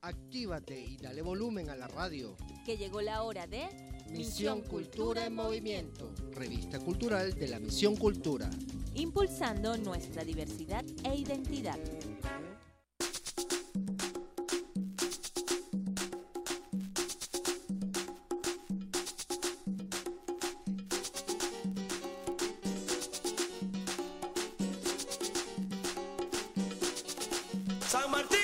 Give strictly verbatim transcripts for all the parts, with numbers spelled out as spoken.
Actívate y dale volumen a la radio. Que llegó la hora de Misión Cultura en Movimiento, revista cultural de la Misión Cultura. Impulsando nuestra diversidad e identidad. San Martín.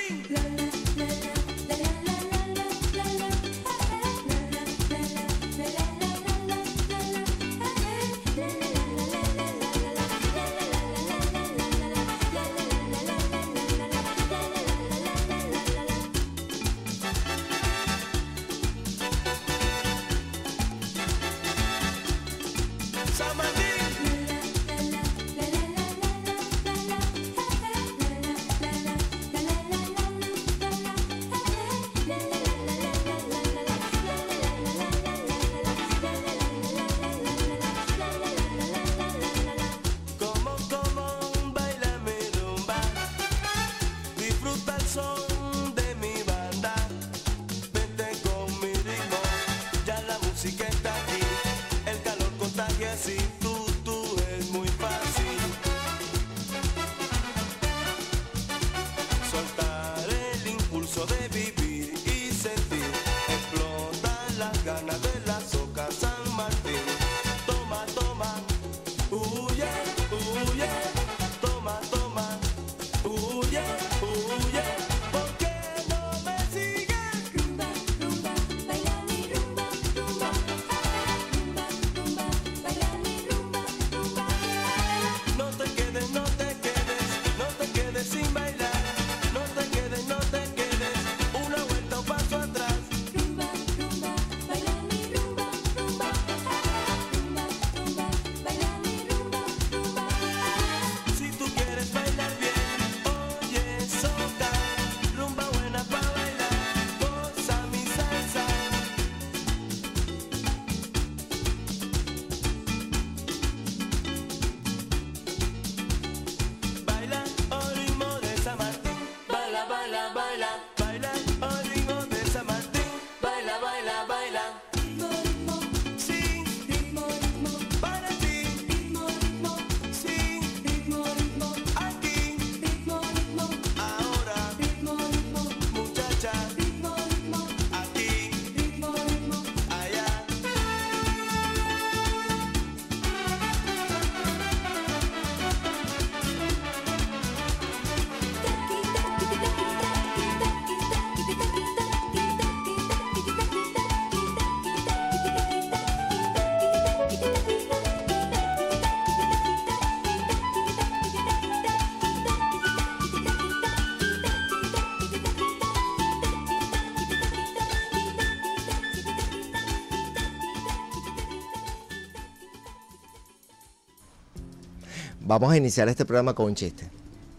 Vamos a iniciar este programa con un chiste.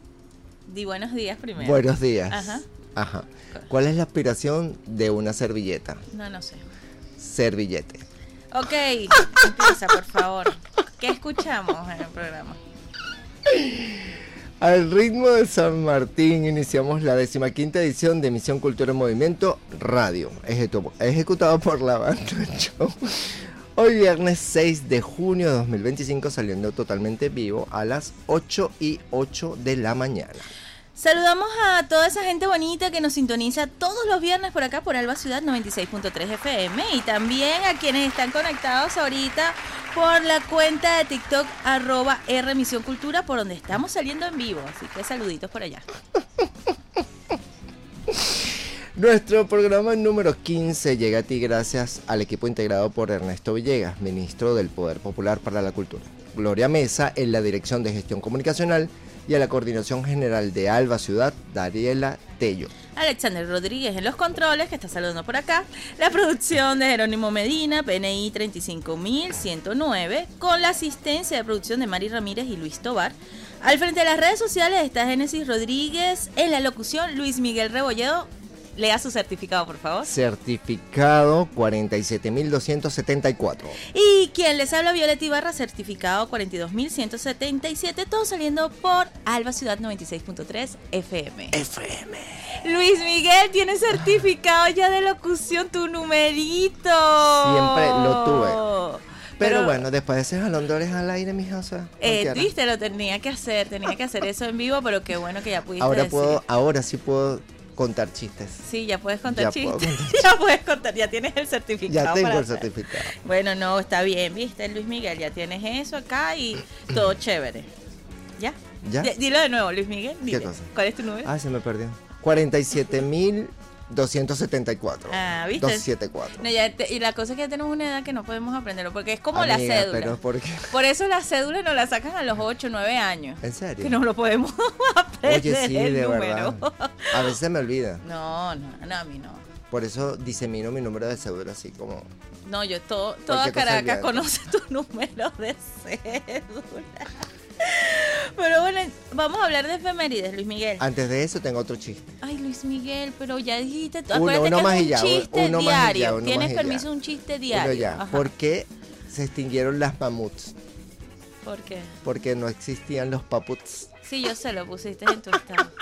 Di buenos días primero. Buenos días. Ajá. Ajá. ¿Cuál es la aspiración de una servilleta? No, no sé. Servillete. Ok, empieza, por favor. ¿Qué escuchamos en el programa? Al ritmo de San Martín iniciamos la decimaquinta edición de Misión Cultura en Movimiento Radio, ejecu- ejecutado por la banda Show. Hoy viernes seis de junio de dos mil veinticinco, saliendo totalmente vivo a las ocho y ocho de la mañana. Saludamos a toda esa gente bonita que nos sintoniza todos los viernes por acá por Alba Ciudad noventa y seis punto tres F M, y también a quienes están conectados ahorita por la cuenta de TikTok arroba R Misión Cultura, por donde estamos saliendo en vivo, así que saluditos por allá. Nuestro programa número quince llega a ti gracias al equipo integrado por Ernesto Villegas, ministro del Poder Popular para la Cultura, Gloria Mesa en la Dirección de Gestión Comunicacional y a la Coordinación General de Alba Ciudad, Dariela Tello. Alexander Rodríguez en los controles, que está saludando por acá. La producción de Jerónimo Medina, P N I treinta y cinco mil ciento nueve, con la asistencia de producción de Mari Ramírez y Luis Tobar. Al frente de las redes sociales está Génesis Rodríguez, en la locución Luis Miguel Rebolledo. Lea su certificado, por favor. Certificado cuarenta y siete mil doscientos setenta y cuatro. Y quien les habla, Violeta Ibarra, certificado cuarenta y dos mil ciento setenta y siete, todo saliendo por Alba Ciudad noventa y seis punto tres F M. F M. Luis Miguel tiene certificado ya de locución, tu numerito. Siempre lo tuve. Pero, Pero bueno, después de ese jalón de orejas al aire, mija, o sea, eh, cualquiera. viste, lo tenía que hacer, tenía que hacer eso en vivo, pero qué bueno que ya pudiste Ahora decir. puedo, ahora sí puedo contar chistes. Sí, ya puedes contar Ya chistes. puedo contar Ya puedes contar, ya tienes el certificado. Ya tengo para el hacer. certificado. Bueno, no, está bien, viste, Luis Miguel, ya tienes eso acá y todo chévere. ¿Ya? ¿Ya? D- Dilo de nuevo, Luis Miguel. Dile. ¿Qué cosa? ¿Cuál es tu número? Ah, se me perdió. cuarenta y siete mil doscientos setenta y cuatro. Ah, ¿viste? doscientos setenta y cuatro. No, ya te- y la cosa es que ya tenemos una edad que no podemos aprenderlo, porque es como la Amiga, cédula. pero ¿por qué? Por eso la cédula nos la sacan a los ocho, nueve años. ¿En serio? Que no lo podemos aprender. Oye, sí, el de número. verdad. A veces se me olvida. No, no, no, a mí no. Por eso disemino mi número de cédula así como... No, yo todo, toda Cualquier cosa Caracas olvídate. conoce tu número de cédula. Pero bueno, vamos a hablar de efemérides, Luis Miguel. Antes de eso tengo otro chiste. Ay, Luis Miguel, pero ya dijiste, tú, Uno, acuérdate uno que más es y un ya, chiste uno más y diario. ya, uno Tienes más y permiso ya. de un chiste Uno diario. ya. Ajá. ¿Por qué se extinguieron las mamuts? ¿Por qué? Porque no existían los paputs. Sí, yo sé, lo pusiste en tu estado.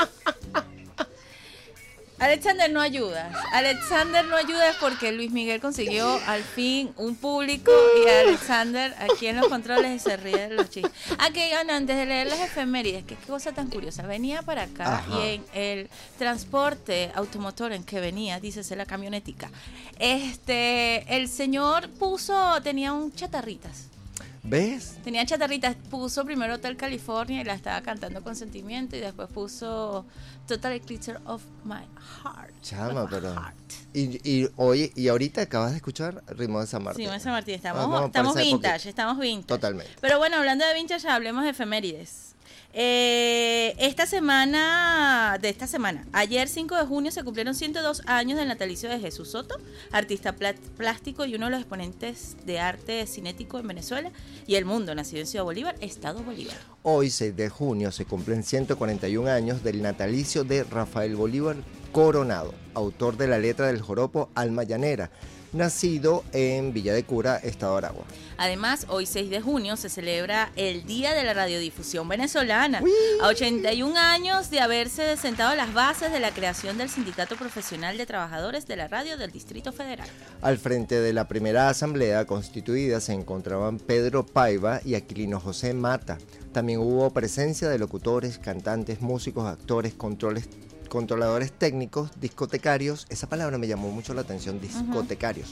Alexander, no ayudas. Alexander no ayudas porque Luis Miguel consiguió al fin un público y Alexander aquí en los controles se ríe de los chistes. Ah, que bueno, antes de leer las efemérides, que qué cosa tan curiosa. Venía para acá Ajá. y en el transporte automotor en que venía, dícese la camionetica, este, el señor puso, tenía un chatarritas. ¿Ves? Tenía chatarritas, puso primero Hotel California y la estaba cantando con sentimiento y después puso Total Eclipse of My Heart. Chama, of my pero... heart. Y, y, oye, y ahorita acabas de escuchar Ritmo de San Martín. Sí, San Martín, Ah, estamos, no, estamos parece vintage, poquito. estamos vintage. Totalmente. Pero bueno, hablando de vintage, hablemos de efemérides. Eh, esta semana, de esta semana, ayer cinco de junio se cumplieron ciento dos años del natalicio de Jesús Soto, artista pla- plástico y uno de los exponentes de arte cinético en Venezuela y el mundo, nacido en Ciudad Bolívar, Estado Bolívar. Hoy, seis de junio, se cumplen ciento cuarenta y un años del natalicio de Rafael Bolívar Coronado, autor de la letra del joropo Alma Llanera, nacido en Villa de Cura, Estado de Aragua. Además, hoy seis de junio se celebra el Día de la Radiodifusión Venezolana. ¡Uy! A ochenta y un años de haberse sentado las bases de la creación del Sindicato Profesional de Trabajadores de la Radio del Distrito Federal. Al frente de la primera asamblea constituida se encontraban Pedro Paiva y Aquilino José Mata. También hubo presencia de locutores, cantantes, músicos, actores, controles, controladores técnicos, discotecarios, esa palabra me llamó mucho la atención, discotecarios,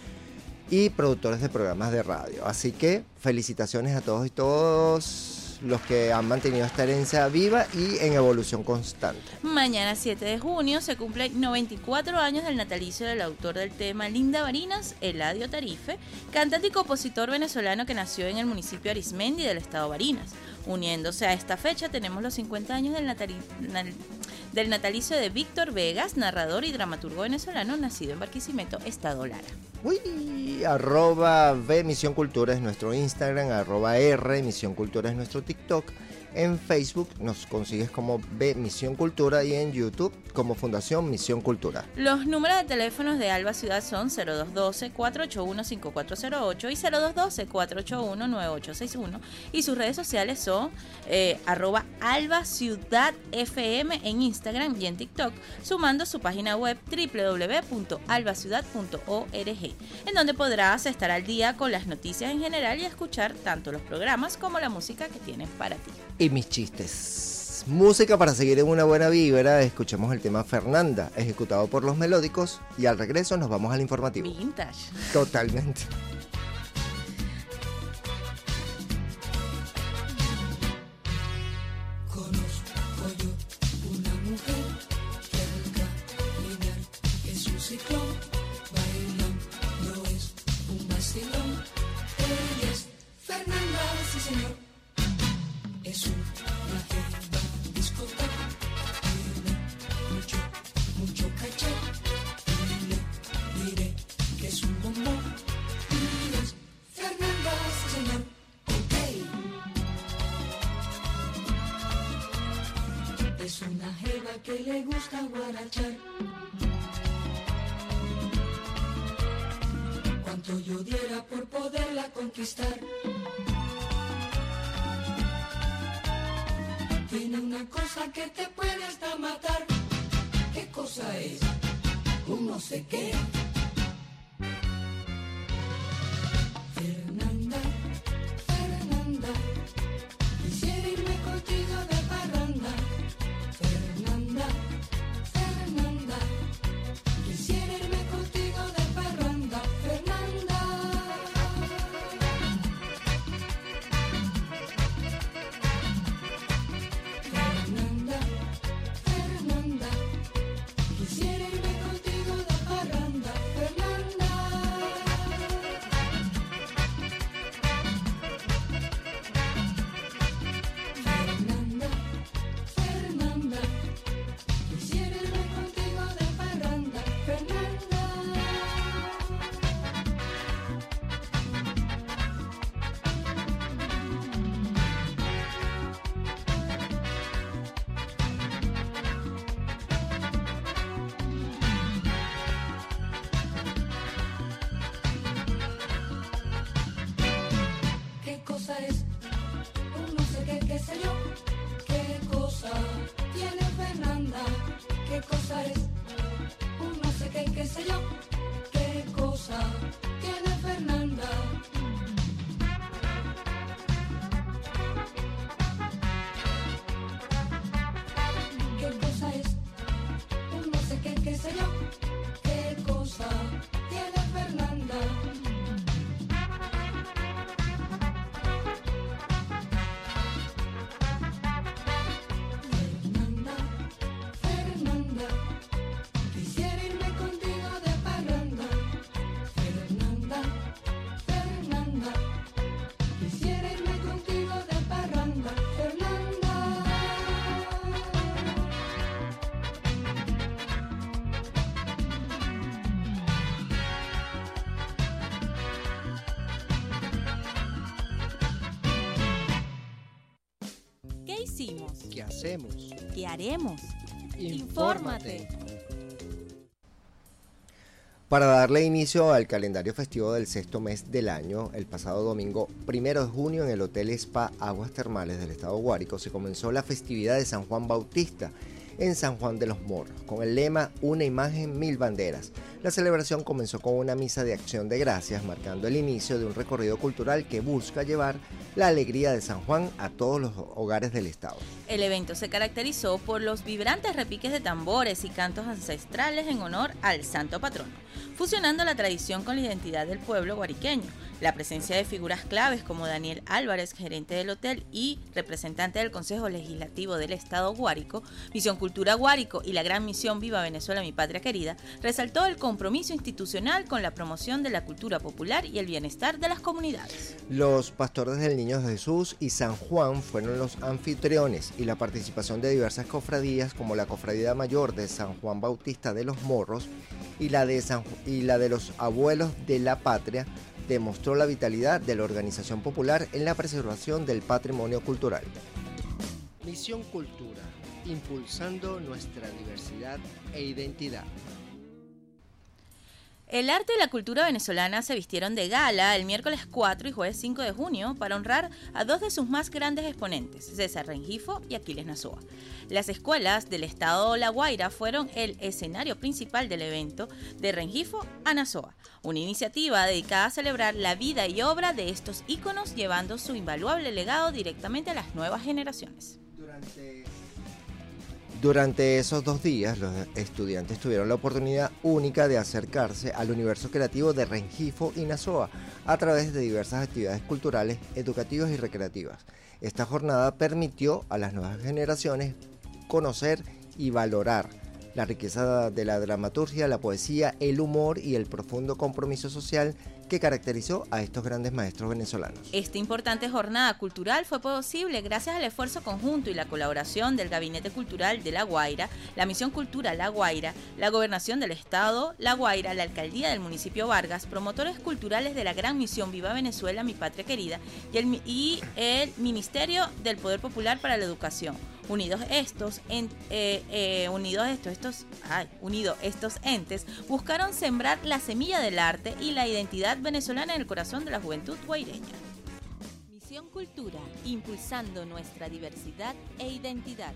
y productores de programas de radio. Así que felicitaciones a todos y todos los que han mantenido esta herencia viva y en evolución constante. Mañana siete de junio se cumplen noventa y cuatro años del natalicio del autor del tema Linda Barinas, Eladio Tarife, cantante y compositor venezolano que nació en el municipio de Arismendi del estado Barinas. Uniéndose a esta fecha tenemos los cincuenta años del, natali- nal- del natalicio de Víctor Vegas, narrador y dramaturgo venezolano nacido en Barquisimeto, estado Lara. Uy, arroba V Misión Cultura es nuestro Instagram, arroba R Misión Cultura es nuestro TikTok. En Facebook nos consigues como V Misión Cultura y en YouTube como Fundación Misión Cultura. Los números de teléfonos de Alba Ciudad son cero dos uno dos, cuatro ocho uno, cinco cuatro cero ocho y cero dos uno dos, cuatro ocho uno, nueve ocho seis uno y sus redes sociales son eh, arroba Alba Ciudad F M en Instagram y en TikTok, sumando su página web doble u doble u doble u punto alba ciudad punto org, en donde podrás estar al día con las noticias en general y escuchar tanto los programas como la música que tienen para ti. Y mis chistes. Música para seguir en una buena vibra. Escuchemos el tema Fernanda, ejecutado por Los Melódicos, y al regreso nos vamos al informativo. Vintage. Totalmente. Conozco yo una mujer que al caminar es un ciclón, bailando es un vacilón. Ella es Fernanda, sí señor. Es una jeva discoteca, tiene mucho, mucho caché. Y le diré que es un bombón. Y es Fernanda, sí señor. Ok. Es una jeva que le gusta guarachar. cuanto yo diera por poderla conquistar. Tiene una cosa que te puede hasta matar. ¿Qué cosa es? Un no sé qué. Fernanda, Fernanda, quisiera irme contigo de parranda. Fernanda, Fernanda, quisiera irme contigo de parranda. Fernanda. Fernanda, Fernanda, quisiera irme contigo de parranda. Fernanda. Fernanda, Fernanda, quisiera irme contigo de parranda. Fernanda. ¿Qué cosa es? Un no sé qué, qué sé yo. ¿Qué cosa tiene Fernanda? ¿Qué cosa es? Un no sé qué, qué sé yo. ¿Qué cosa tiene Fernanda? ¿Qué cosa es? Un no sé qué, qué sé yo. ¿Qué cosa tiene Fernanda? Fernanda, Fernanda, quisiera irme contigo de parranda. Fernanda, Fernanda, quisiera irme contigo de parranda. Fernanda. ¿Qué hicimos? ¿Qué hacemos? ¿Qué haremos? Infórmate. Para darle inicio al calendario festivo del sexto mes del año, el pasado domingo primero de junio en el Hotel Spa Aguas Termales del Estado Guárico se comenzó la festividad de San Juan Bautista en San Juan de los Morros, con el lema Una imagen, mil banderas. La celebración comenzó con una misa de acción de gracias, marcando el inicio de un recorrido cultural que busca llevar la alegría de San Juan a todos los hogares del estado. El evento se caracterizó por los vibrantes repiques de tambores y cantos ancestrales en honor al santo patrono, fusionando la tradición con la identidad del pueblo guariqueño. La presencia de figuras claves como Daniel Álvarez, gerente del hotel y representante del Consejo Legislativo del Estado Guárico, Misión Cultura Guárico y la gran misión Viva Venezuela, mi patria querida, resaltó el compromiso institucional con la promoción de la cultura popular y el bienestar de las comunidades. Los pastores del Niño Jesús y San Juan fueron los anfitriones y la participación de diversas cofradías como la Cofradía Mayor de San Juan Bautista de los Morros y la de, San, y la de los Abuelos de la Patria demostró la vitalidad de la organización popular en la preservación del patrimonio cultural. Misión Cultura, impulsando nuestra diversidad e identidad. El arte y la cultura venezolana se vistieron de gala el miércoles cuatro y jueves cinco de junio para honrar a dos de sus más grandes exponentes, César Rengifo y Aquiles Nazoa. Las escuelas del estado La Guaira fueron el escenario principal del evento de Rengifo a Nazoa, una iniciativa dedicada a celebrar la vida y obra de estos íconos, llevando su invaluable legado directamente a las nuevas generaciones. Durante... Durante esos dos días, los estudiantes tuvieron la oportunidad única de acercarse al universo creativo de Rengifo y Nazoa a través de diversas actividades culturales, educativas y recreativas. Esta jornada permitió a las nuevas generaciones conocer y valorar la riqueza de la dramaturgia, la poesía, el humor y el profundo compromiso social que caracterizó a estos grandes maestros venezolanos. Esta importante jornada cultural fue posible gracias al esfuerzo conjunto y la colaboración del Gabinete Cultural de La Guaira, la Misión Cultura La Guaira, la Gobernación del Estado La Guaira, la Alcaldía del Municipio Vargas, promotores culturales de la Gran Misión Viva Venezuela, mi patria querida, y el, y el Ministerio del Poder Popular para la Educación. Unidos estos, en, eh, eh, unidos estos, estos, ay, unidos estos entes buscaron sembrar la semilla del arte y la identidad venezolana en el corazón de la juventud guaireña. Misión Cultura, impulsando nuestra diversidad e identidad.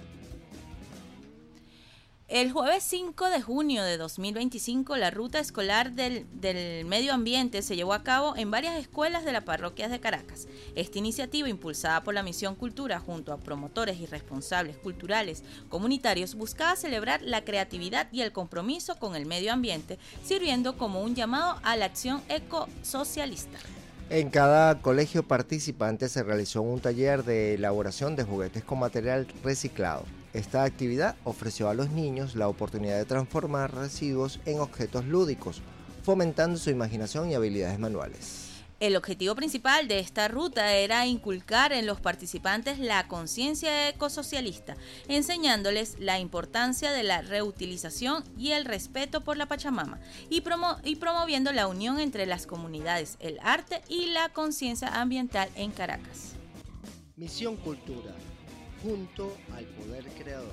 El jueves cinco de junio de dos mil veinticinco, la ruta escolar del, del medio ambiente se llevó a cabo en varias escuelas de las parroquias de Caracas. Esta iniciativa, impulsada por la Misión Cultura junto a promotores y responsables culturales comunitarios, buscaba celebrar la creatividad y el compromiso con el medio ambiente, sirviendo como un llamado a la acción ecosocialista. En cada colegio participante se realizó un taller de elaboración de juguetes con material reciclado. Esta actividad ofreció a los niños la oportunidad de transformar residuos en objetos lúdicos, fomentando su imaginación y habilidades manuales. El objetivo principal de esta ruta era inculcar en los participantes la conciencia ecosocialista, enseñándoles la importancia de la reutilización y el respeto por la Pachamama, y, promo- y promoviendo la unión entre las comunidades, el arte y la conciencia ambiental en Caracas. Misión Cultura, junto al poder creador.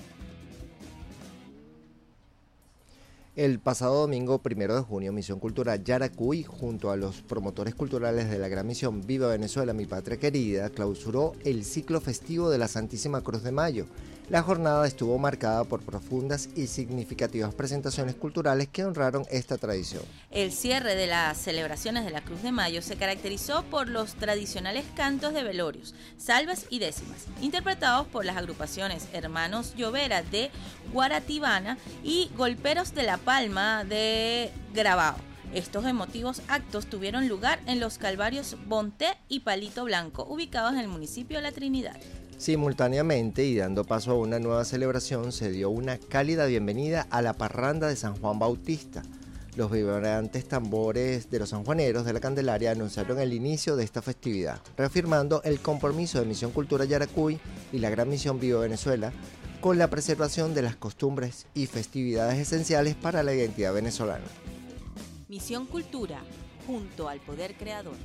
El pasado domingo primero de junio, Misión Cultura Yaracuy, junto a los promotores culturales de la gran misión Viva Venezuela, mi patria querida, clausuró el ciclo festivo de la Santísima Cruz de Mayo. La jornada estuvo marcada por profundas y significativas presentaciones culturales que honraron esta tradición. El cierre de las celebraciones de la Cruz de Mayo se caracterizó por los tradicionales cantos de velorios, salves y décimas, interpretados por las agrupaciones Hermanos Llovera de Guaratibana y Golperos de la Palma de Gravao. Estos emotivos actos tuvieron lugar en los Calvarios Bonté y Palito Blanco, ubicados en el municipio de La Trinidad. Simultáneamente y dando paso a una nueva celebración, se dio una cálida bienvenida a la parranda de San Juan Bautista. Los vibrantes tambores de los sanjuaneros de la Candelaria anunciaron el inicio de esta festividad, reafirmando el compromiso de Misión Cultura Yaracuy y la gran misión Viva Venezuela con la preservación de las costumbres y festividades esenciales para la identidad venezolana. Misión Cultura, junto al poder creador.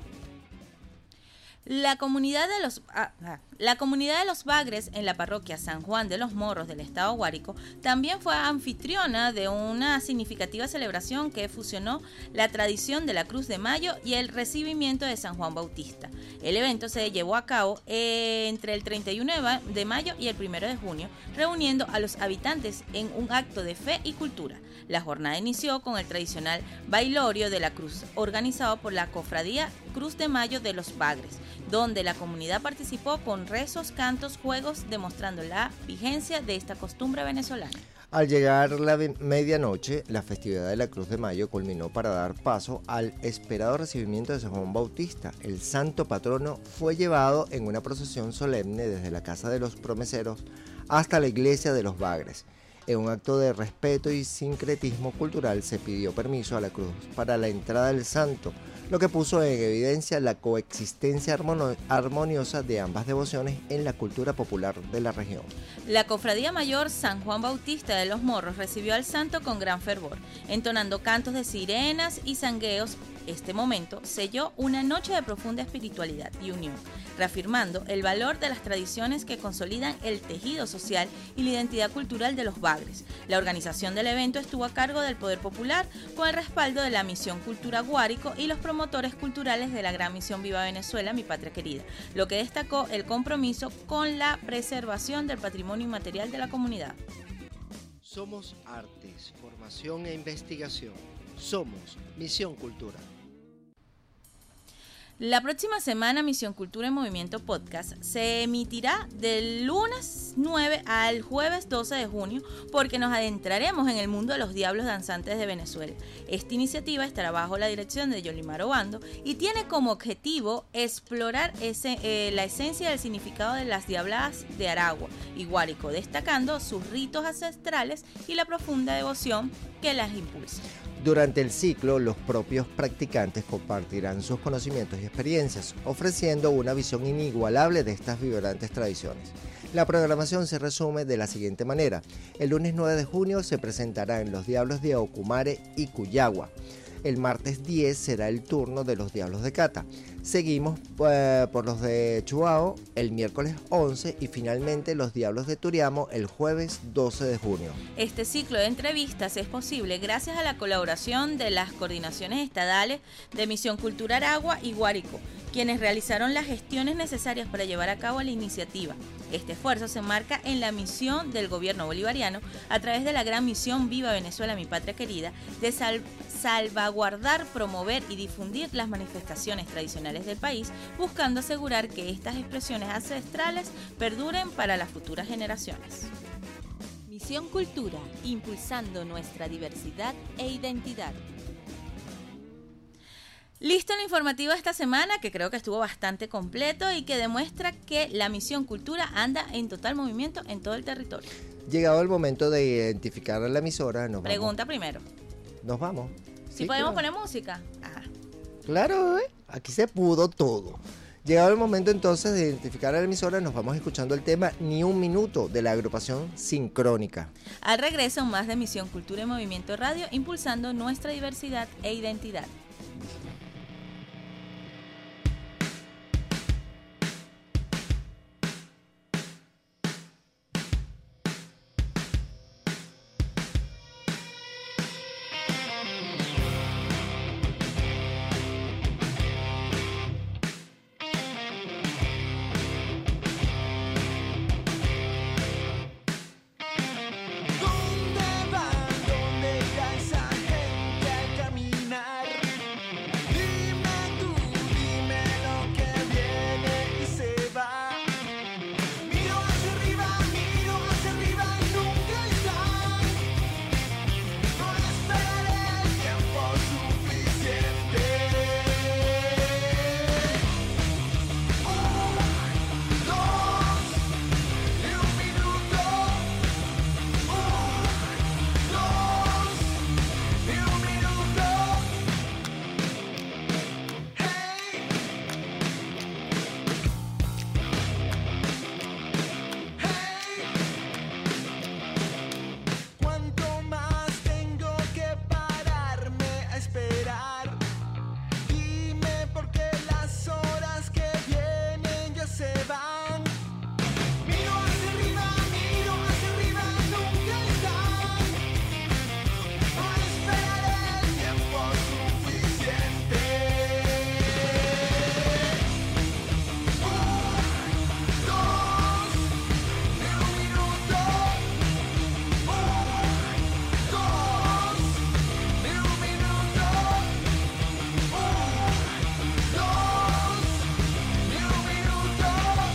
La comunidad de los ah, ah, la comunidad de los Bagres en la parroquia San Juan de los Morros del estado Guárico también fue anfitriona de una significativa celebración que fusionó la tradición de la Cruz de Mayo y el recibimiento de San Juan Bautista. El evento se llevó a cabo eh, entre el treinta y uno de mayo y el primero de junio, reuniendo a los habitantes en un acto de fe y cultura. La jornada inició con el tradicional bailorio de la Cruz, organizado por la Cofradía Cruz de Mayo de los Bagres, donde la comunidad participó con rezos, cantos, juegos, demostrando la vigencia de esta costumbre venezolana. Al llegar la medianoche, la festividad de la Cruz de Mayo culminó para dar paso al esperado recibimiento de San Juan Bautista. El santo patrono fue llevado en una procesión solemne desde la casa de los promeseros hasta la iglesia de los Bagres. En un acto de respeto y sincretismo cultural se pidió permiso a la cruz para la entrada del santo, lo que puso en evidencia la coexistencia armoniosa de ambas devociones en la cultura popular de la región. La Cofradía Mayor San Juan Bautista de los Morros recibió al santo con gran fervor, entonando cantos de sirenas y zangueos. Este momento selló una noche de profunda espiritualidad y unión, reafirmando el valor de las tradiciones que consolidan el tejido social y la identidad cultural de los Bagres. La organización del evento estuvo a cargo del Poder Popular con el respaldo de la Misión Cultura Guárico y los promotores culturales de la gran misión Viva Venezuela, mi patria querida, lo que destacó el compromiso con la preservación del patrimonio inmaterial de la comunidad. Somos artes, formación e investigación. Somos Misión Cultura. La próxima semana Misión Cultura en Movimiento Podcast se emitirá del lunes nueve al jueves doce de junio porque nos adentraremos en el mundo de los diablos danzantes de Venezuela. Esta iniciativa estará bajo la dirección de Yolimar Obando y tiene como objetivo explorar ese, eh, la esencia del significado de las diabladas de Aragua y Guárico, destacando sus ritos ancestrales y la profunda devoción que las impulsa. Durante el ciclo, los propios practicantes compartirán sus conocimientos y experiencias, ofreciendo una visión inigualable de estas vibrantes tradiciones. La programación se resume de la siguiente manera. El lunes nueve de junio se presentarán los Diablos de Ocumare y Cuyagua. El martes diez será el turno de los Diablos de Cata. Seguimos eh, por los de Chuao el miércoles once y finalmente los Diablos de Turiamo el jueves doce de junio. Este ciclo de entrevistas es posible gracias a la colaboración de las coordinaciones estadales de Misión Cultura Aragua y Guárico, quienes realizaron las gestiones necesarias para llevar a cabo la iniciativa. Este esfuerzo se enmarca en la misión del gobierno bolivariano a través de la gran misión Viva Venezuela, mi patria querida, de sal- salvaguardar, promover y difundir las manifestaciones tradicionales del país, buscando asegurar que estas expresiones ancestrales perduren para las futuras generaciones. Misión Cultura, impulsando nuestra diversidad e identidad. Listo el informativo de esta semana, que creo que estuvo bastante completo y que demuestra que la Misión Cultura anda en total movimiento en todo el territorio. Llegado el momento de identificar a la emisora, nos Pregunta vamos. primero. Nos vamos. ¿Si Sí, podemos claro. poner música? Ah. Claro, ¿eh? Aquí se pudo todo. Llegado el momento entonces de identificar a la emisora, nos vamos escuchando el tema Ni un Minuto de la agrupación Sincrónica. Al regreso, más de Misión Cultura y Movimiento Radio, impulsando nuestra diversidad e identidad. ¿Dónde van? ¿Dónde irá esa gente al caminar? Dime tú, dime lo que viene y se va. Miro hacia arriba, miro hacia arriba y nunca están. No esperaré el tiempo suficiente. Un, dos, y un minuto. Dos y un minuto. Hey, hey. ¿Cuánto más tengo que pararme a esperar? Dime por qué las horas que vienen ya se van. Miro hacia arriba, miro hacia arriba, nunca están. No esperaré el tiempo suficiente. Un, dos, y un minuto. Un, dos, y un minuto. Un, dos, y un minuto.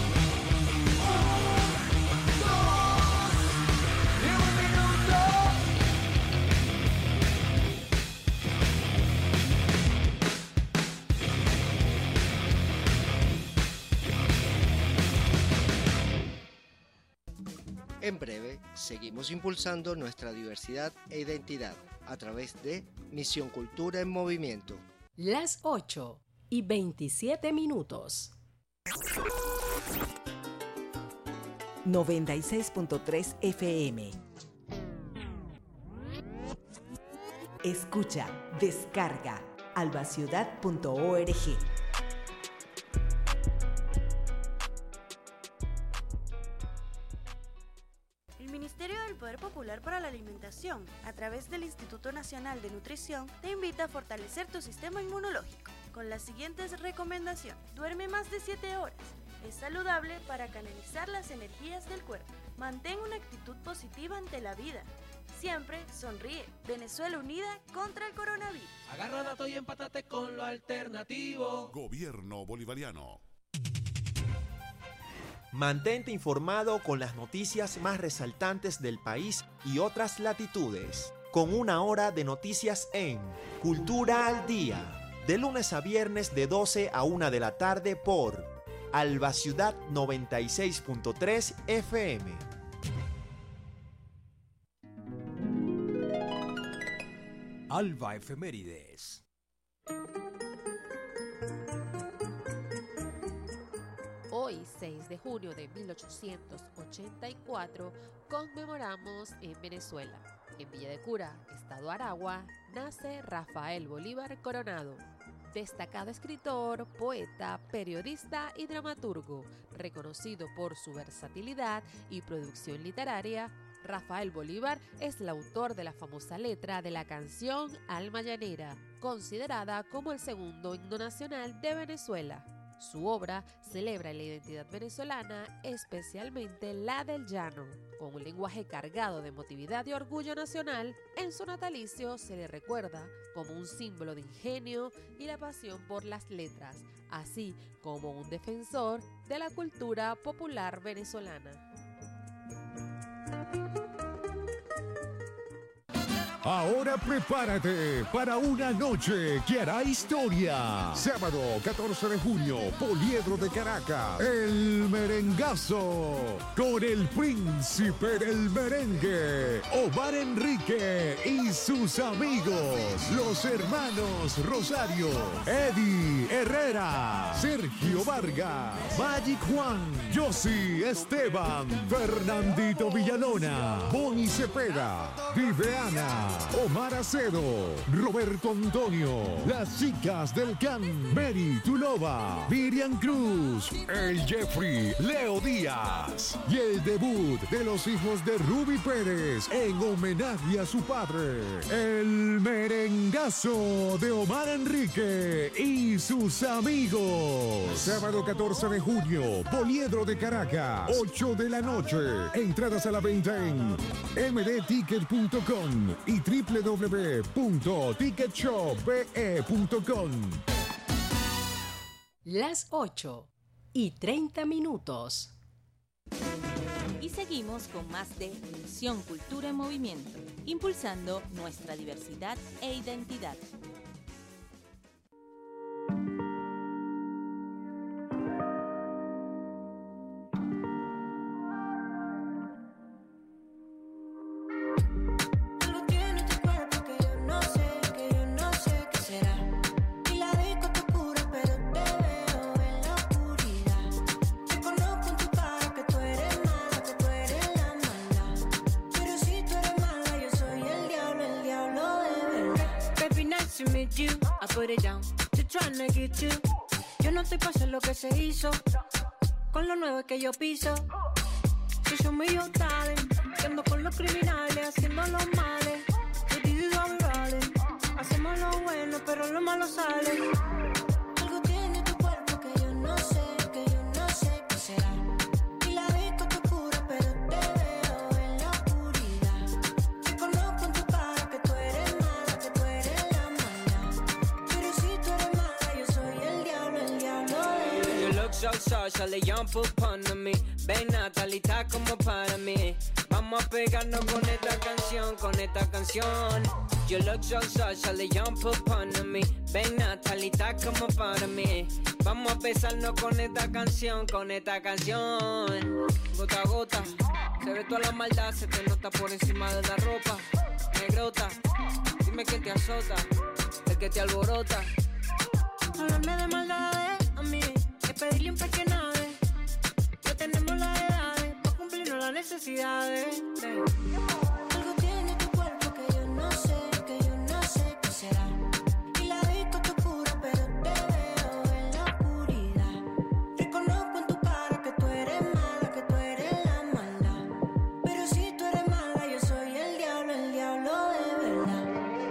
En breve, seguimos impulsando nuestra diversidad e identidad a través de Misión Cultura en Movimiento. Las ocho y veintisiete minutos. noventa y seis punto tres F M. Escucha, descarga albaciudad punto org. El Ministerio del Poder Popular para la Alimentación, a través del Instituto Nacional de Nutrición, te invita a fortalecer tu sistema inmunológico con las siguientes recomendaciones. Duerme más de siete horas. Es saludable para canalizar las energías del cuerpo. Mantén una actitud positiva ante la vida. Siempre sonríe. Venezuela unida contra el coronavirus. Agarra datos y empátate con lo alternativo. Gobierno bolivariano. Mantente informado con las noticias más resaltantes del país y otras latitudes, con una hora de noticias en Cultura al Día, de lunes a viernes de doce a una de la tarde por Alba Ciudad noventa y seis punto tres F M. Alba Efemérides. Hoy, seis de junio de mil ochocientos ochenta y cuatro, conmemoramos en Venezuela, en Villa de Cura, Estado Aragua, nace Rafael Bolívar Coronado. Destacado escritor, poeta, periodista y dramaturgo, reconocido por su versatilidad y producción literaria, Rafael Bolívar es el autor de la famosa letra de la canción Alma Llanera, considerada como el segundo himno nacional de Venezuela. Su obra celebra la identidad venezolana, especialmente la del llano. Con un lenguaje cargado de emotividad y orgullo nacional, en su natalicio se le recuerda como un símbolo de ingenio y la pasión por las letras, así como un defensor de la cultura popular venezolana. Ahora prepárate para una noche que hará historia. Sábado catorce de junio, Poliedro de Caracas, El Merengazo, con el príncipe del merengue, Omar Enrique y sus amigos, los hermanos Rosario, Eddie Herrera, Sergio Vargas, Magic Juan, Yossi Esteban, Fernandito Villalona, Boni Cepeda, Viveana, Omar Acedo, Roberto Antonio, las chicas del Can, Mary Tulova, Miriam Cruz, el Jeffrey, Leo Díaz y el debut de los hijos de Ruby Pérez en homenaje a su padre, el Merengazo de Omar Enrique y sus amigos. Sábado catorce de junio, Poliedro de Caracas, ocho de la noche. Entradas a la venta en m d ticket punto com y w w w punto ticket shop b e punto com. Las ocho y treinta minutos. Y seguimos con más de Misión Cultura en Movimiento, impulsando nuestra diversidad e identidad. Put it down, to tryna get you. Yo no estoy pa' hacer lo que se hizo, con lo nuevo que yo piso. Yo soy muy talent, que ando con los criminales, haciendo los males. We did it all rolling, hacemos lo bueno, pero lo malo sale. Algo tiene tu cuerpo que yo no sé, que yo no sé qué será. Y la disco te oscura, pero te veo en la oscuridad. Te conozco en tu cara que tú eres mala, que tú eres la mala. Pero si tú eres mala, yo soy el diablo, el diablo de... You look so social, le jump upon me. Ven Natalita como para mí. Vamos a pegarnos con esta canción, con esta canción. You look so social, le jump upon me. Ven Natalita como para mí. Vamos a besarnos con esta canción, con esta canción. Gota a gota, se ve toda la maldad, se te nota por encima de la ropa. Negrota, dime quién te azota, el que te alborota. Hablarme de maldades a mí, es pedirle un pequeño nave. Ya tenemos las edades, para cumplirnos las necesidades. eh. Algo tiene tu cuerpo que yo no sé, que yo no sé qué será. Y la disco te oscura, pero te veo en la oscuridad. Reconozco en tu cara que tú eres mala, que tú eres la maldad. Pero si tú eres mala, yo soy el diablo, el diablo de verdad.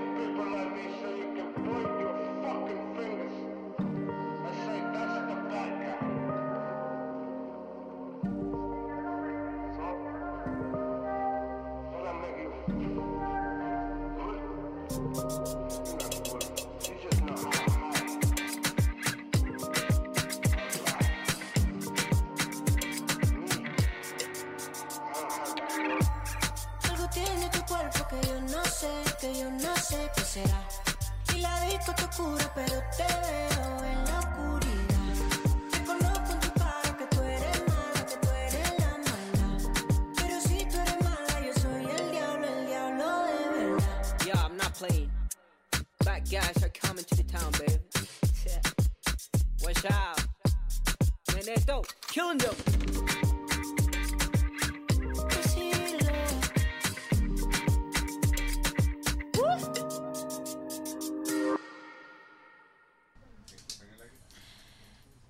Algo tiene tu cuerpo que yo no sé, que yo no sé qué será. Y la disco te oscura, pero te veo en la oscuridad. Te conozco en tu cara que tú eres mala, que tú eres la mala. Pero si tú eres mala, yo soy el diablo, el diablo de verdad. Yeah, I'm not playing. Bad guys are coming to the town, baby. Watch out. Man, that's dope. Killing them.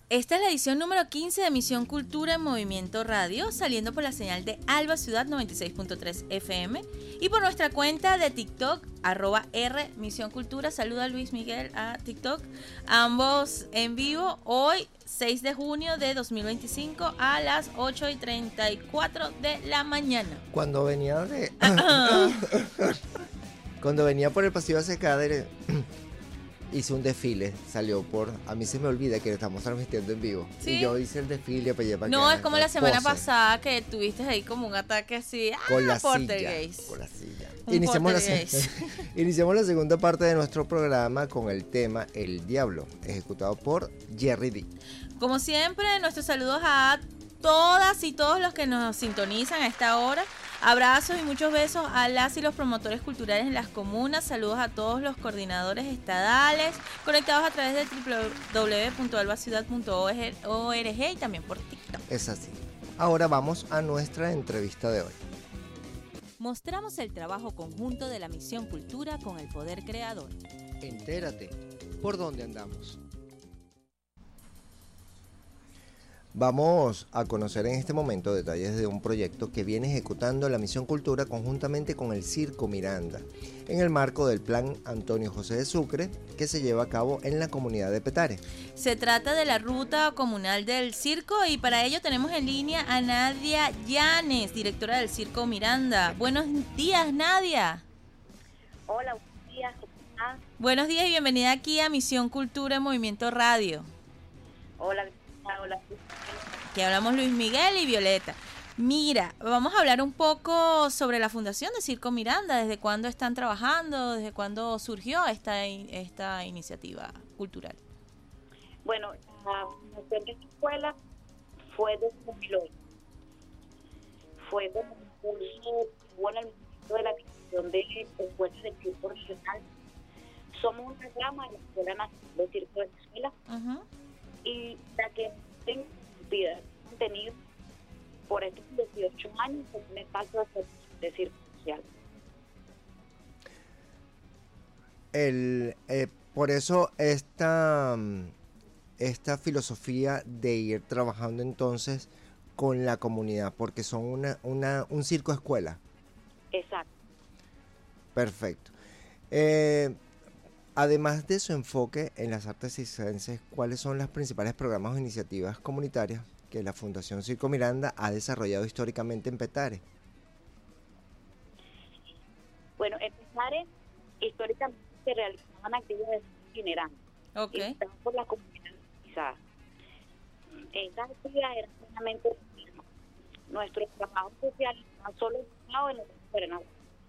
Esta es la edición número quince de Misión Cultura en Movimiento Radio, saliendo por la señal de Alba Ciudad noventa y seis punto tres F M y por nuestra cuenta de TikTok, arroba R Misión Cultura. Saluda a Luis Miguel a TikTok. Ambos en vivo hoy, seis de junio de dos mil veinticinco a las ocho y treinta y cuatro de la mañana. Cuando venía de... Cuando venía por el pasillo hacia acá, de... hice un desfile, salió por... A mí se me olvida que estamos transmitiendo en vivo. ¿Sí? Y yo hice el desfile para allá para No, acá, es como la semana pose, pasada que tuviste ahí como un ataque así. Con ¡Ah, la silla, Portergeist! con la silla. Un Iniciamos la, Portergeist. iniciamos la segunda parte de nuestro programa con el tema El Diablo, ejecutado por Jerry D. Como siempre, nuestros saludos a todas y todos los que nos sintonizan a esta hora. Abrazos y muchos besos a las y los promotores culturales en las comunas. Saludos a todos los coordinadores estadales conectados a través de doble u doble u doble u punto alba ciudad punto org y también por TikTok. Es así. Ahora vamos a nuestra entrevista de hoy. Mostramos el trabajo conjunto de la Misión Cultura con el Poder Creador. Entérate, ¿por dónde andamos? Vamos a conocer en este momento detalles de un proyecto que viene ejecutando la Misión Cultura conjuntamente con el Circo Miranda, en el marco del Plan Antonio José de Sucre, que se lleva a cabo en la comunidad de Petare. Se trata de la ruta comunal del circo y para ello tenemos en línea a Nadia Llanes, directora del Circo Miranda. Buenos días, Nadia. Hola, buenos días. ¿Cómo estás? Buenos días y bienvenida aquí a Misión Cultura en Movimiento Radio. Hola, hola. Que hablamos Luis Miguel y Violeta. Mira, vamos a hablar un poco sobre la fundación de Circo Miranda. ¿Desde cuándo están trabajando? ¿Desde cuándo surgió esta, esta iniciativa cultural? Bueno, la fundación de esta escuela fue de dos mil ocho. Fue como un impulso bueno, el momento de la creación de escuelas de circo regional. Somos una rama de la Escuela Nacional de Circo de Venezuela. Uh-huh. Y la que tengo tenido por estos dieciocho años en un espacio de circo social. El, eh, por eso esta, esta filosofía de ir trabajando entonces con la comunidad, porque son una, una un circo escuela. Exacto. Perfecto. Eh, Además de su enfoque en las artes circenses, ¿cuáles son los principales programas o iniciativas comunitarias que la Fundación Circo Miranda ha desarrollado históricamente en Petare? Bueno, en Petare históricamente se realizaban actividades itinerantes. Okay. Por las comunidades organizadas. Estas actividades eran solamente nuestro trabajo social no solo enfocado en los terrenos.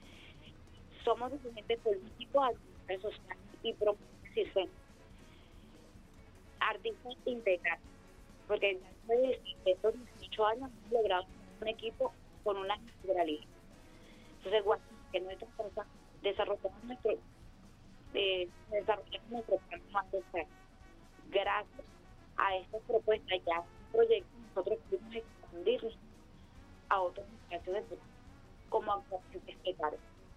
Somos dirigentes políticos, activistas sociales y promotores circenses, artistas integrales, porque desde estos dieciocho años hemos logrado un equipo con una integralidad. Entonces, bueno, que nuestras personas desarrollamos nuestro eh, desarrollamos nuestro plan más de ser. Gracias a estas propuestas y a este proyecto, nosotros pudimos expandirnos a otros espacios de cultura, como actualmente explicar.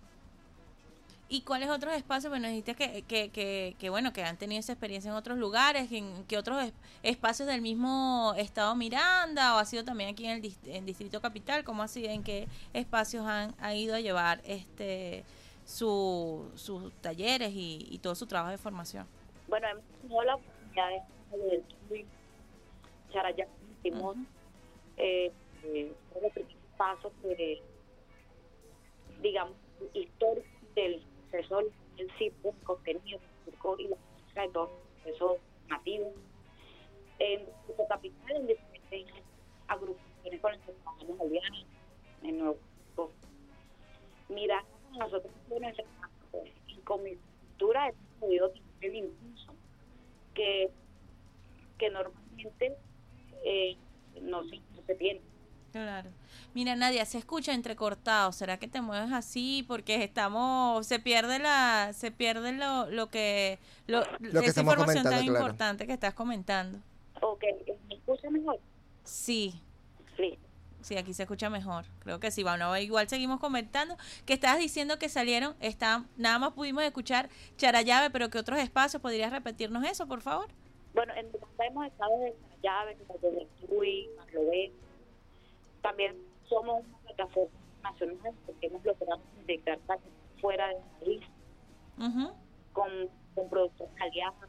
¿Y cuáles otros espacios? Bueno, dijiste que, que, que, que, bueno, que han tenido esa experiencia en otros lugares, ¿en qué otros es, espacios del mismo estado Miranda o ha sido también aquí en el dist- en Distrito Capital? ¿Cómo ha sido? ¿En qué espacios han, han ido a llevar este su, sus talleres y, y todo su trabajo de formación? Bueno, hemos tenido la oportunidad de de Charayá, hicimos uh-huh. eh, eh, los primeros pasos de, digamos, históricos del proceso del circo, el contenido del circo y la música de todos los procesos nativos. En Distrito Capital, en diferentes agrupaciones con las que trabajamos aliados, en Nuevo York. Mira, nosotros en nuestra y con mi cultura hemos podido tener el impulso que, que normalmente eh, no, se, no se tiene. Claro. Mira, Nadia, se escucha entrecortado. ¿Será que te mueves así? Porque estamos, se pierde la, se pierde lo, lo que, lo, lo que esa información tan claro. importante que estás comentando. Ok, ¿me escucha mejor? Sí. Sí. Sí, aquí se escucha mejor. Creo que sí. Bueno, igual seguimos comentando. Que estabas diciendo que salieron, está, nada más pudimos escuchar Charayave, pero ¿qué otros espacios? ¿Podrías repetirnos eso, por favor? Bueno, en Miranda hemos estado desde Llaves, desde Tui, Marlové. También somos una plataforma nacional porque hemos logrado detectar talento fuera del país, uh-huh. con, con productores aliados,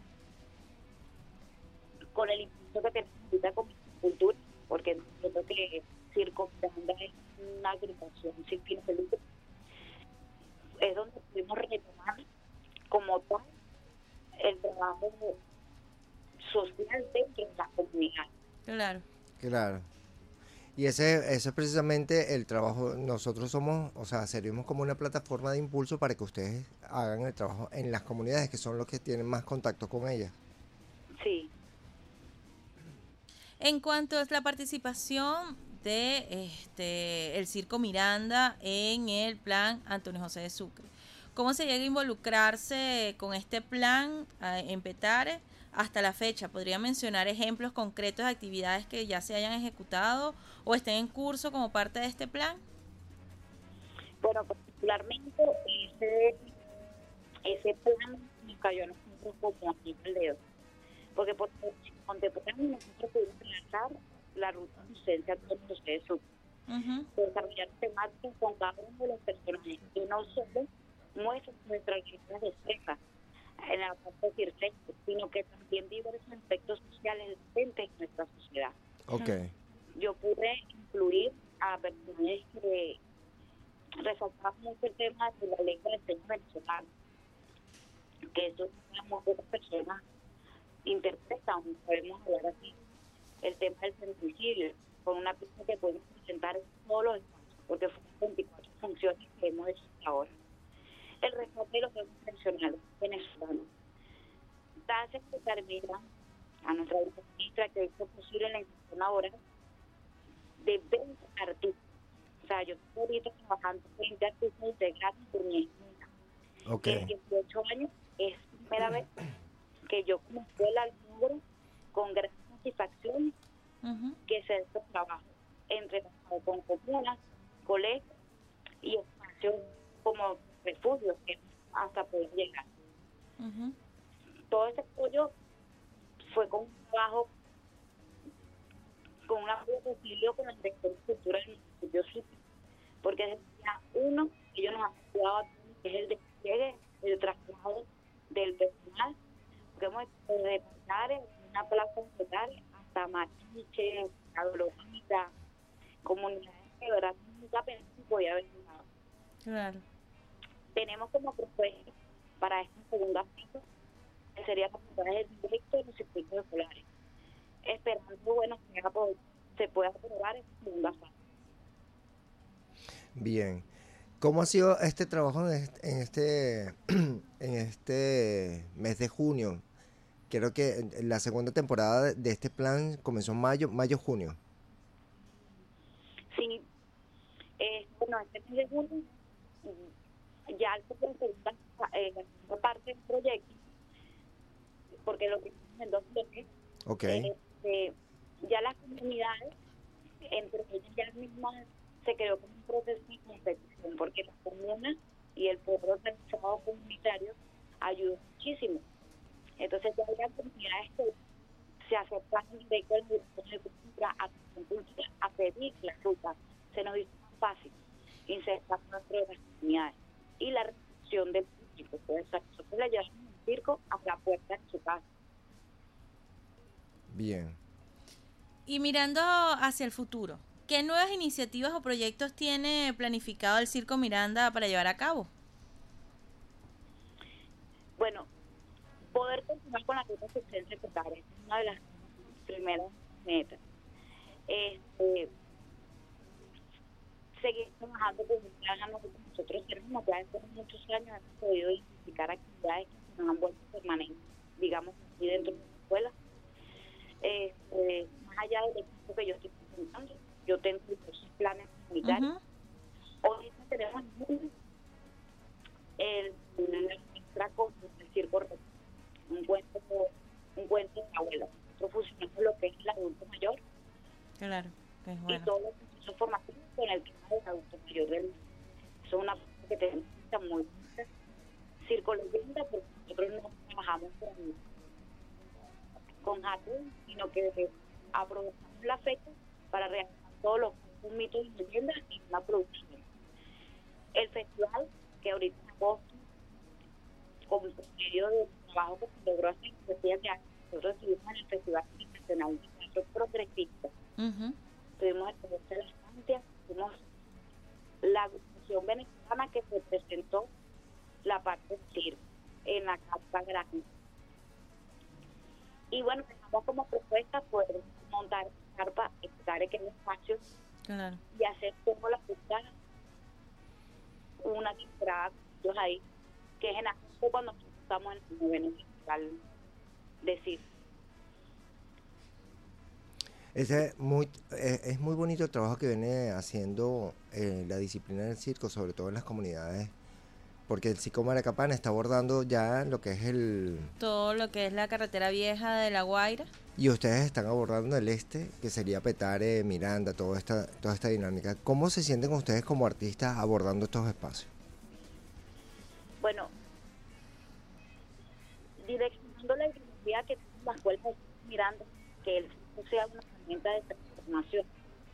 con el impulso que tenemos ahorita con cultura, porque yo creo que Circo Miranda es una agrupación sin fines de lucro. Es donde pudimos retomar como tal el trabajo social dentro de la comunidad. Claro. Claro. Y ese, ese es precisamente el trabajo. Nosotros somos, o sea, servimos como una plataforma de impulso para que ustedes hagan el trabajo en las comunidades, que son los que tienen más contacto con ellas. Sí. En cuanto a la participación de este el Circo Miranda en el plan Antonio José de Sucre, ¿cómo se llega a involucrarse con este plan eh, en Petare hasta la fecha? ¿Podría mencionar ejemplos concretos de actividades que ya se hayan ejecutado o estén en curso como parte de este plan? Bueno, particularmente ese, ese plan nos cayó a nosotros como aquí al dedo. Porque por contemporáneo nosotros pudimos lanzar la ruta de docencia Antonio José de Sucre. Uh-huh. Desarrollar temáticas con cada uno de los personajes y no solo muestran nuestras líneas de destreza en la parte circense, sino que también diversos aspectos sociales presentes en nuestra sociedad. Okay. Yo pude incluir a personajes que resaltaban mucho el tema de la lengua del señor venezolano, que eso muy pocas personas interpretan, podemos hablar así, el tema del feminicidio, con una pieza que podemos presentar en todos los espacios, porque fueron veinticuatro funciones que hemos hecho hasta ahora. El rescate de los derechos tradicionales venezolanos. Gracias que termina a nuestra ministra que hizo posible la inclusión laboral de veinte artistas. O sea, yo estoy ahorita trabajando veinte artistas integrados por mi escuela. Okay. En dieciocho años es la primera vez que yo como escuela logro con gran satisfacción uh-huh. que se hace trabajo entre con comunas, colegios y espacios como refugios que hasta poder llegar. Uh-huh. Todo ese apoyo fue con un trabajo, con un apoyo posible con la Dirección de Cultura del municipio Sucre, porque desde el día uno ellos nos han ayudado a todo, que es el despliegue, el traslado del personal, porque hemos hecho desde Petare, una plaza de Petare, hasta Machiche, a Dolorita, comunidades que de verdad nunca pensé que podía haber llegado. Claro. Tenemos como propuesta para esta segunda fase, que sería el montaje directo de los circuitos escolares, esperando bueno que se pueda aprobar esta segunda fase. Bien. ¿Cómo ha sido este trabajo en este, en este mes de junio? Creo que la segunda temporada de este plan comenzó en mayo, mayo-junio. Sí. Eh, bueno, este mes de junio ya al segunda, eh, la segunda parte del proyecto, porque lo que hicimos en dos bloques, okay. eh, ya las comunidades, entre ellas ya mismas, se creó como un proceso de competición, porque las comunas y el poder organizado comunitario ayudan muchísimo. Entonces ya había comunidades que se acercaron directo al director de cultura, a, cultura, a pedir la ruta. Se nos hizo más fácil insertar dentro de las comunidades. Y la recepción del público, pues nosotros le llevamos un circo a la puerta de su casa. Bien. Y mirando hacia el futuro, ¿qué nuevas iniciativas o proyectos tiene planificado el Circo Miranda para llevar a cabo? Bueno, poder continuar con la ruta social secretaria es una de las primeras metas. Este, seguir trabajando con un plan a nosotros, nosotros tenemos ya desde muchos años hemos podido identificar actividades que nos han vuelto permanentes, digamos, aquí dentro de la escuela. Este, más allá del equipo que yo estoy presentando, yo tengo diversos planes comunitarios. Uh-huh. Hoy tenemos el, el nuestra cosa, el circo, un cuento, un cuento de abuela. Nosotros fusionamos lo que es el adulto mayor. Claro, que es bueno. Y todos los procesos formativos con el tema del adulto mayor. Del, eso es una cosa que tenemos muy bonita. Circo leyenda, porque nosotros no trabajamos con, con Japón, sino que aprovechamos la fecha para realizar todos los un mito y leyendas y una producción. El festival, que ahorita en agosto, como medio de trabajo que se logró hace siete años, nosotros estuvimos en el Festival Internacional de Teatro Progresista. Uh-huh. Tuvimos el Teatro de la Estancia, tuvimos la agrupación venezolana que se presentó la parte del circo en la Carpa Grande. Y bueno, tenemos como propuesta poder montar carpa, estar en el espacio, claro, y hacer como la puta una temporada con ellos ahí, que es en agosto cuando estamos en el noveno festival de circo. Ese es muy, es, es muy bonito el trabajo que viene haciendo eh, la disciplina del circo, sobre todo en las comunidades, porque el Circo Maracapán está abordando ya lo que es el... todo lo que es la carretera vieja de La Guaira. Y ustedes están abordando el este, que sería Petare, Miranda, toda esta, toda esta dinámica. ¿Cómo se sienten ustedes como artistas abordando estos espacios? Bueno, direccionando la ideología que tienen las escuelas de Miranda, que el circo sea una herramienta de transformación.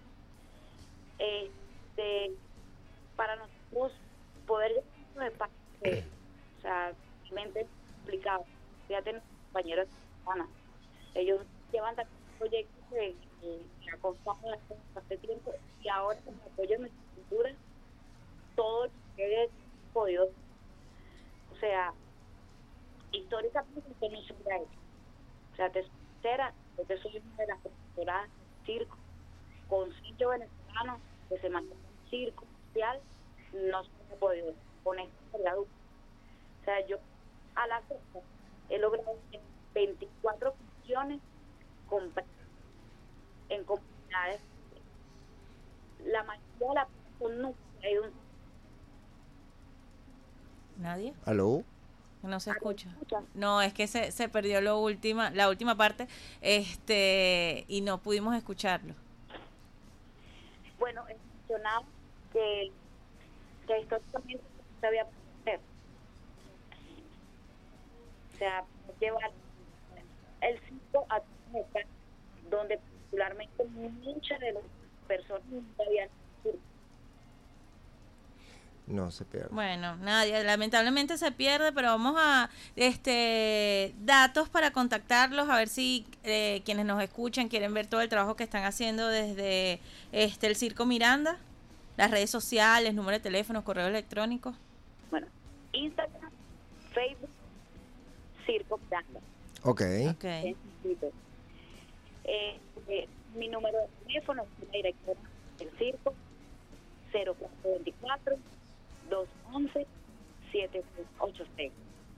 Este, para nosotros poder llegar a estos espacios, eh, o sea, realmente es complicado. Ya tenemos compañeros de semana. Ellos llevan también proyectos que ha costado hace tiempo y ahora con el apoyo de nuestra cultura todo lo que he podido, o sea, históricamente esto no se hubiera hecho. O sea, te sincera, yo soy una de las profesoras de circo con sitio venezolano que se mantiene en circo social, no se ha podido con esta envergadura. O sea, yo a la fecha he logrado veinticuatro funciones con, en comunidades. La mayoría de la población nunca ha ido. ¿Nadie? ¿Aló? No se escucha. No, es que se, se perdió lo última, la última parte, este, y no pudimos escucharlo. Bueno, he mencionado que, que históricamente se había podido hacer. O sea, llevar el circo a Tucumán, donde particularmente muchas de las personas nunca habían circo. No se pierde. Bueno, nadie, lamentablemente se pierde, pero vamos a este datos para contactarlos, a ver si eh, quienes nos escuchan quieren ver todo el trabajo que están haciendo desde este el Circo Miranda, las redes sociales, número de teléfono, correo electrónico. Bueno, Instagram, Facebook, Circo Miranda. Ok. Okay. Eh, eh, mi número de teléfono es la directora del circo, cero cuatro veinticuatro, dos once, siete tres ocho seis.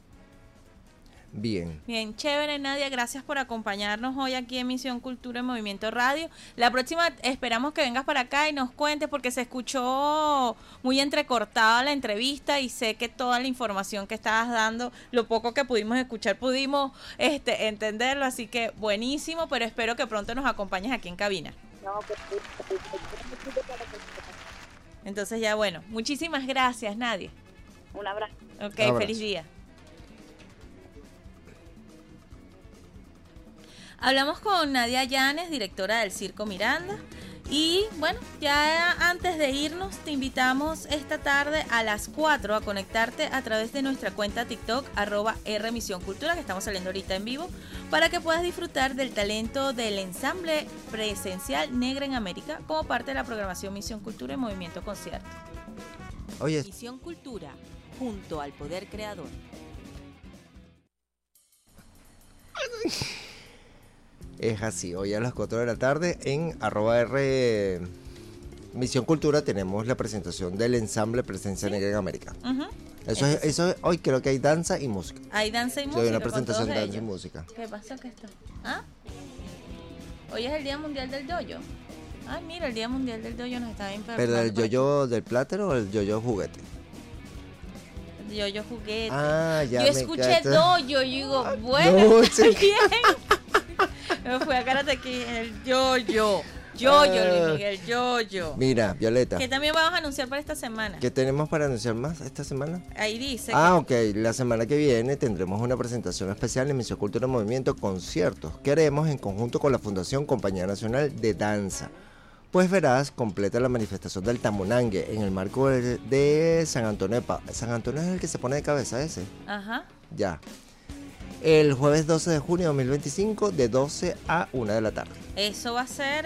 Bien. Bien, chévere, Nadia, gracias por acompañarnos hoy aquí en Misión Cultura en Movimiento Radio. La próxima esperamos que vengas para acá y nos cuentes, porque se escuchó muy entrecortada la entrevista y sé que toda la información que estabas dando, lo poco que pudimos escuchar, pudimos este entenderlo, así que buenísimo, pero espero que pronto nos acompañes aquí en cabina. No, pues, entonces ya bueno, muchísimas gracias, Nadia. Un abrazo. Ok, abrazo. Feliz día. Hablamos con Nadia Llanes, directora del Circo Miranda. Y bueno, ya antes de irnos, te invitamos esta tarde a las cuatro a conectarte a través de nuestra cuenta TikTok, arroba R Misión Cultura, que estamos saliendo ahorita en vivo, para que puedas disfrutar del talento del ensamble presencial Negra en América como parte de la programación Misión Cultura en Movimiento Concierto. Oye, Misión Cultura, junto al poder creador. es así, hoy a las cuatro de la tarde en arroba R Misión Cultura tenemos la presentación del ensamble Presencia Negra en América. Uh-huh. Eso es, eso es, hoy creo que hay danza y música. Hay danza y Sí, música. hay una con presentación todos de danza y ellos. música. ¿Qué pasa que esto? ¿Ah? Hoy es el Día Mundial del Yoyo. Ay, mira, el Día Mundial del Yoyo nos está bien. ¿Pero el yoyo del plátano o el yoyo juguete? El yoyo juguete. Ah, ya Yo me escuché cacho. doyo y digo, bueno, no, está sí. bien. Me fui a Karate aquí en el yoyo. Yoyo, Luis Miguel, Yoyo. Mira, Violeta. Que también vamos a anunciar para esta semana. ¿Qué tenemos para anunciar más esta semana? Ahí dice. Ah, que... ok. La semana que viene tendremos una presentación especial en Misión Cultura en Movimiento, conciertos que haremos en conjunto con la Fundación Compañía Nacional de Danza. Pues verás, completa la manifestación del Tamunangue en el marco de, de San Antonio de Pa- San Antonio es el que se pone de cabeza ese. Ajá. Ya. El jueves doce de junio de dos mil veinticinco de doce a una de la tarde. Eso va a ser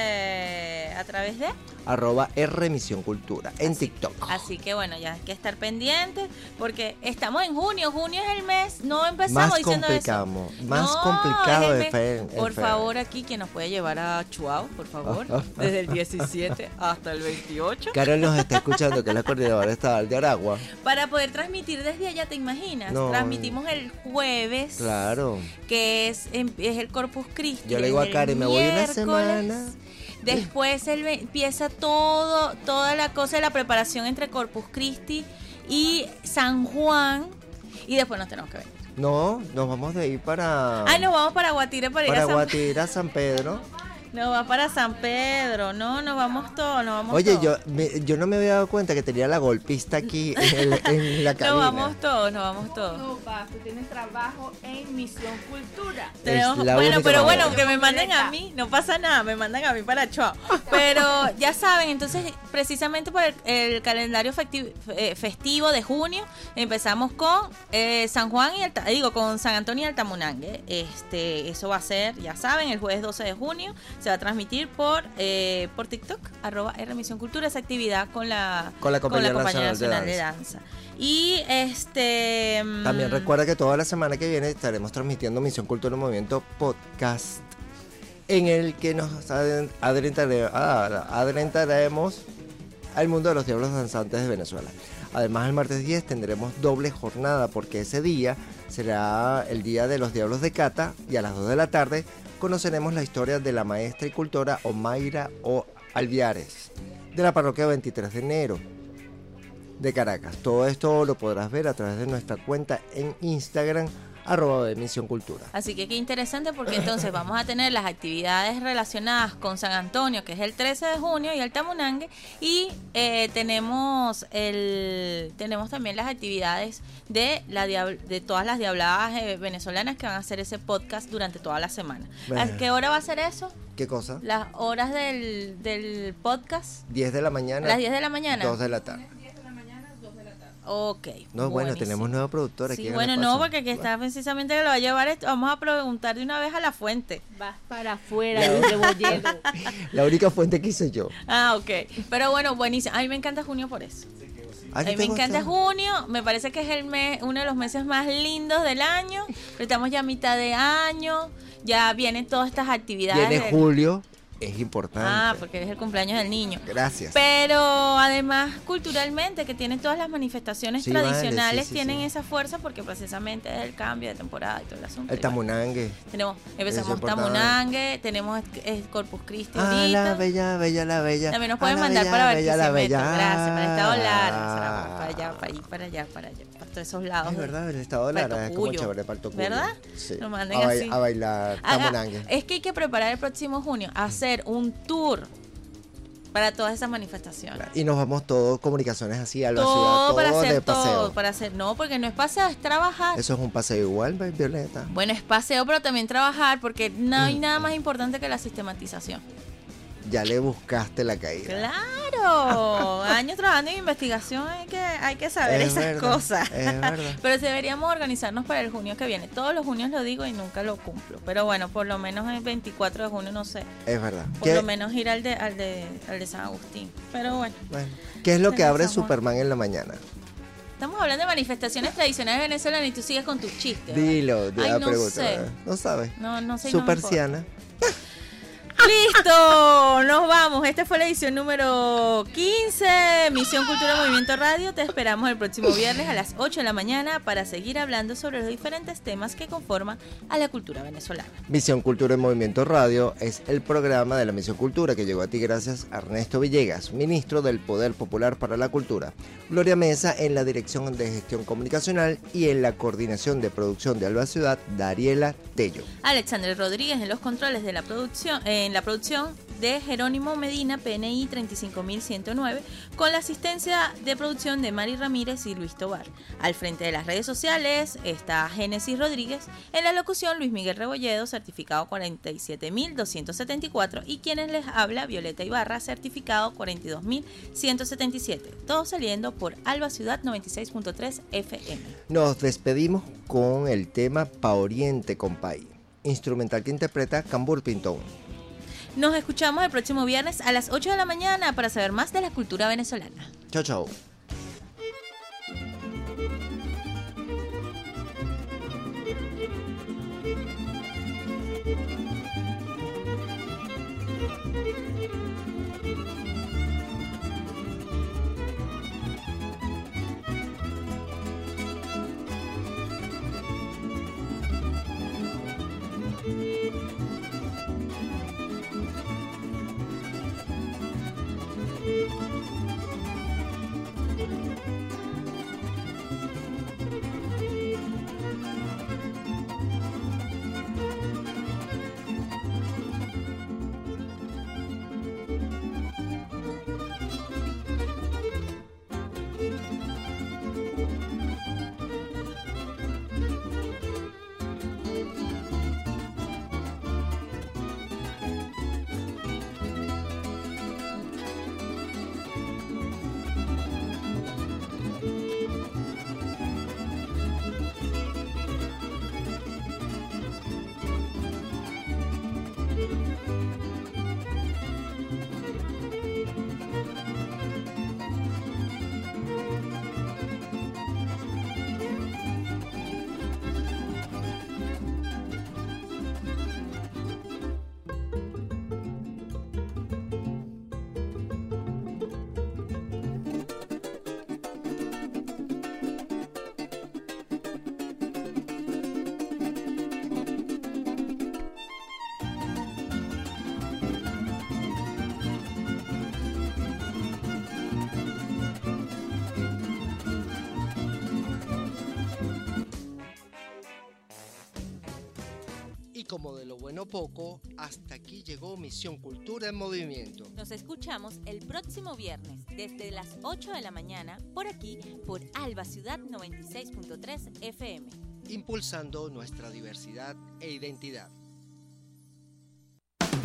este a través de Arroba R Misión Cultura en TikTok. Así que bueno, ya hay que estar pendientes porque estamos en junio. Junio es el mes. No empezamos Más diciendo complicado, eso. más No, complicado es el de mes. fe. Por favor, aquí quien nos puede llevar a Chuao, por favor. Desde el diecisiete hasta el veintiocho. Carol nos está escuchando, que es la coordinadora estatal de Aragua. Para poder transmitir desde allá, ¿te imaginas? No. Transmitimos el jueves. Claro. Que es, es el Corpus Christi. Yo le digo a Karen, me voy una semana. Después él ve- empieza todo, toda la cosa de la preparación entre Corpus Christi y San Juan. Y después nos tenemos que ver. No, nos vamos de ir para. Ah, nos vamos para Guatire para, para ir a San Guatire, a San Pedro. Nos va para San Pedro. No, nos vamos todos, nos vamos Oye, todos. yo, me- yo no me había dado cuenta que tenía la golpista aquí en, el- en la cabina. Nos vamos todos, nos vamos todos. No, va, tú tienes trabajo en Misión Cultura. Tenemos- la bueno, única pero manera. bueno, que me manden a mí, no pasa nada, me mandan a mí para Chuao. Pero ya saben, entonces, precisamente por el, el calendario festivo, eh, festivo de junio, empezamos con eh, San Juan y Alta, digo, con San Antonio y Altamunangue. Este, eso va a ser, ya saben, el jueves doce de junio, se va a transmitir por eh, por TikTok, arroba R Misión Cultura, esa actividad con la, Con la Compañía Compañía Nacional de de Danza. Y este... mm, También recuerda que toda la semana que viene estaremos transmitiendo Misión Cultura en Movimiento Podcast, en el que nos adren- adrentare- ah, adentraremos al mundo de los diablos danzantes de Venezuela. Además, el martes diez tendremos doble jornada porque ese día será el día de los diablos de Cata y a las dos de la tarde conoceremos la historia de la maestra y cultora Omaira O. Alviares de la parroquia veintitrés de enero de Caracas. Todo esto lo podrás ver a través de nuestra cuenta en Instagram, arroba de Misión Cultura. Así que qué interesante porque entonces vamos a tener las actividades relacionadas con San Antonio, que es el trece de junio, y el Tamunangue, y eh, tenemos el tenemos también las actividades de la diab- de todas las diabladas eh, venezolanas que van a hacer ese podcast durante toda la semana. Bueno. ¿A qué hora va a ser eso? ¿Qué cosa? Las horas del, del podcast. diez de la mañana. ¿Las diez de la mañana? dos de la tarde. Ok. No, bueno, buenísimo. tenemos nueva productora Sí, aquí en bueno, el no, espacio. porque aquí está precisamente que lo va a llevar esto. Vamos a preguntar de una vez a la fuente. Vas para afuera, La- Luis Rebolledo. La única fuente que hice yo. Ah, ok. Pero bueno, buenísimo. A mí me encanta junio por eso. ¿A A ti mí te me encanta gusta? junio, me parece que es el mes, uno de los meses más lindos del año, pero estamos ya a mitad de año, ya vienen todas estas actividades. Viene del- julio, es importante. Ah, porque es el cumpleaños del niño. Gracias. Pero además, culturalmente, que tienen todas las manifestaciones Sí, vale, tradicionales, sí, sí, tienen sí. esa fuerza porque precisamente es el cambio de temporada y todo el asunto. El Y bueno, Tamunangue. tenemos, Eso empezamos es importante. Tamunangue, tenemos eh, Corpus Christi Ah, ahorita. la bella, bella, la bella. También nos Ah, pueden la mandar bella, para bella, la Barquisimeto. bella. Gracias, para el estado Lara. Ah. Para allá, para allí, para allá, para allá. Para todos esos lados. Es de- verdad, el estado de para Lara es como Tocuyo. chévere para el Tocuyo. ¿Verdad? Sí. Lo manden a, así. a bailar Haga- Tamunangue. es que hay que preparar el próximo junio, hacer un tour para todas esas manifestaciones. Y nos vamos todos, comunicaciones así, a la Todo ciudad, todo para hacer de paseo. todo, para hacer, no, porque no es paseo, es trabajar. Eso es un paseo igual, Violeta. Bueno, es paseo, pero también trabajar, porque no hay Mm. nada más importante que la sistematización. Ya le buscaste la caída. Claro, años trabajando en investigación, hay que, hay que saber Es esas verdad, cosas. es verdad. Pero deberíamos organizarnos para el junio que viene. Todos los junios lo digo y nunca lo cumplo. Pero bueno, por lo menos el veinticuatro de junio, no sé. Es verdad. Por ¿Qué, lo menos ir al de, al de, al de San Agustín. Pero bueno, bueno, ¿qué es lo que abre Regresamos. Superman en la mañana? estamos hablando de manifestaciones tradicionales venezolanas y tú sigues con tus chistes. ¿verdad? Dilo, de Ay, la no pregunta. sé. No sabes. No, no sé. y no me importa. Superciana. ¡Listo! Nos vamos. Esta fue la edición número quince. Misión Cultura Movimiento Radio. Te esperamos el próximo viernes a las ocho de la mañana para seguir hablando sobre los diferentes temas que conforman a la cultura venezolana. Misión Cultura en Movimiento Radio es el programa de la Misión Cultura que llegó a ti gracias a Ernesto Villegas, ministro del Poder Popular para la Cultura, Gloria Mesa en la Dirección de Gestión Comunicacional y en la Coordinación de Producción de Alba Ciudad, Dariela Tello. Alexandre Rodríguez en los controles de la producción, en la producción, de Jerónimo Medina, P N I treinta y cinco mil ciento nueve, con la asistencia de producción de Mari Ramírez y Luis Tobar. Al frente de las redes sociales está Génesis Rodríguez, en la locución Luis Miguel Rebolledo, certificado cuarenta y siete mil doscientos setenta y cuatro, y quienes les habla Violeta Ibarra, certificado cuarenta y dos mil ciento setenta y siete, todo saliendo por Alba Ciudad noventa y seis punto tres F M. Nos despedimos con el tema Pa' Oriente, compay, instrumental que interpreta Cambur Pintón. Nos escuchamos el próximo viernes a las ocho de la mañana para saber más de la cultura venezolana. Chao, chao. Como de lo bueno poco, hasta aquí llegó Misión Cultura en Movimiento. Nos escuchamos el próximo viernes desde las ocho de la mañana por aquí, por Alba Ciudad noventa y seis punto tres F M. Impulsando nuestra diversidad e identidad.